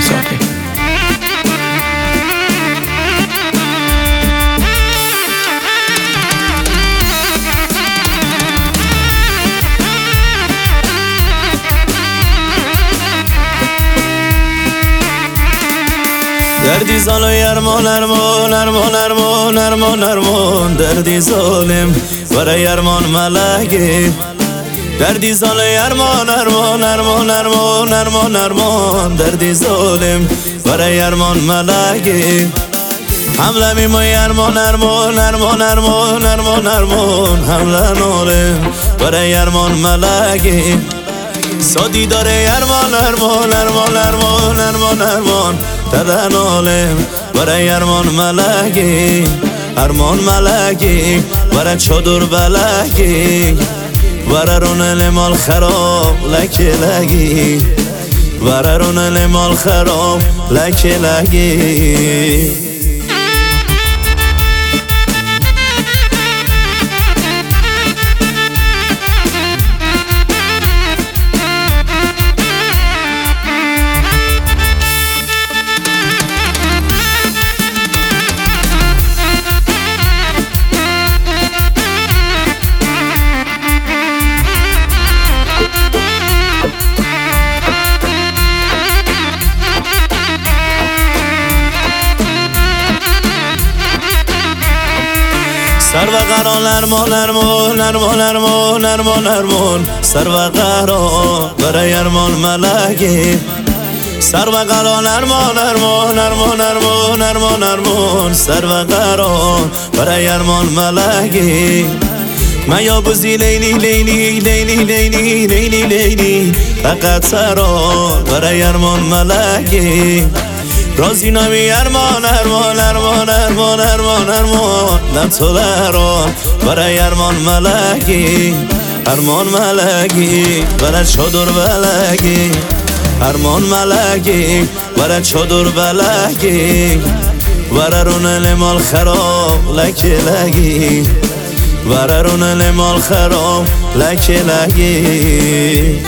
صافی. دردی زال و ارمان ارمان ارمان ارمان ارمان ارمان دردی ظالم برای ارمان ملگی دردی زال ارمان ارمان ارمان ارمان ارمان ارمان دردی ظالم برای ارمان ملگی حمله میمای ارمان ارمان ارمان ارمان ارمان ارمان حمله نالم برای ارمان ملگی سادی داره ارمان ارمان ارمان ارمان ارمان ارمان تدن عالم برای ارمان ملگی ارمان ملگی برای چادر بلگی برای رون مال خراب لکی لگی برای رون مال خراب لکی لگی سر و قرار ارمان ارمان ارمان ارمان ارمان ارمان سر و قرار برای ارمان ملگی سر و قرار ارمان ارمان ارمان ارمان ارمان ارمان سر و قرار برای ارمان ملگی من یا بزی لیلی لیلی لیلی لیلی لیلی لیلی فقط سرا برای ارمان ملگی رازی نمی ارمان ارمان ارمان ارمان ارمان ارمان نتولرا برای ارمان ملگی ارمان ملگی برای چادر بلگی ارمان ملگی برای چادر بلگی برای رون مال خراب لکی لگی برای رون مال خراب لکی لگی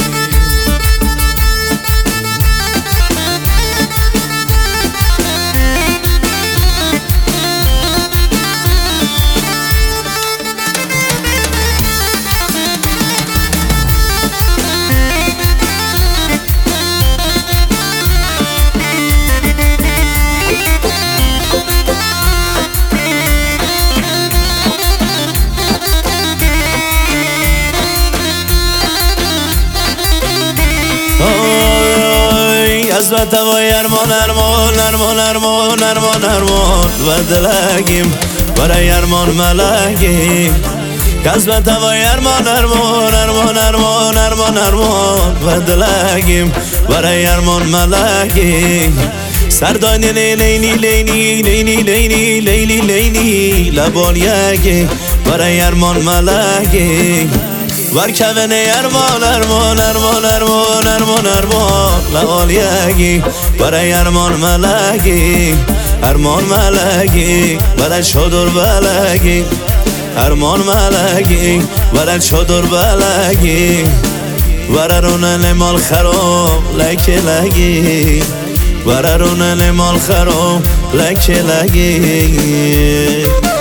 از وطوای ارمان ارمان ارمان ارمان ارمان ارمان و دلگیم برای ارمان ملگی از وطوای ارمان ارمان ارمان ارمان ارمان ارمان و دلگیم برای ارمان ملگی سردانی لیلی لیلی لیلی لیلی لیلی لیلی لبالیگی برای ارمان ملگی ورکوین ارمان ارمان ارمان ارمان ارمان ارمان لعالیگی برای ارمان ملگی ارمان ملگی برای چادر بلگی ارمان ملگی برای چادر بلگی برای رون مال خراب لکی لگی برای رون مال خراب لکی لگی